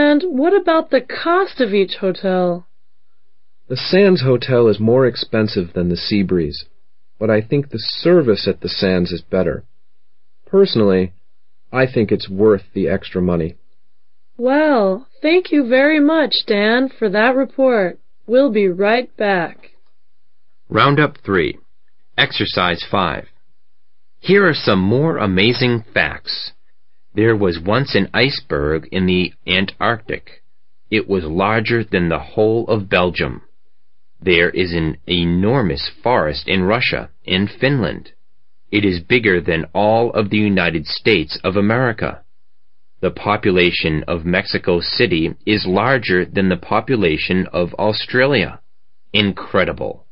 And what about the cost of each hotel? The Sands Hotel is more expensive than the Seabreeze, but I think the service at the Sands is better. Personally, I think it's worth the extra money. Well, thank you very much, Dan, for that report. We'll be right back. Roundup 3. Exercise 5. Here are some more amazing facts. There was once an iceberg in the Antarctic. It was larger than the whole of Belgium. There is an enormous forest in Russia and Finland. It is bigger than all of the United States of America. The population of Mexico City is larger than the population of Australia. Incredible.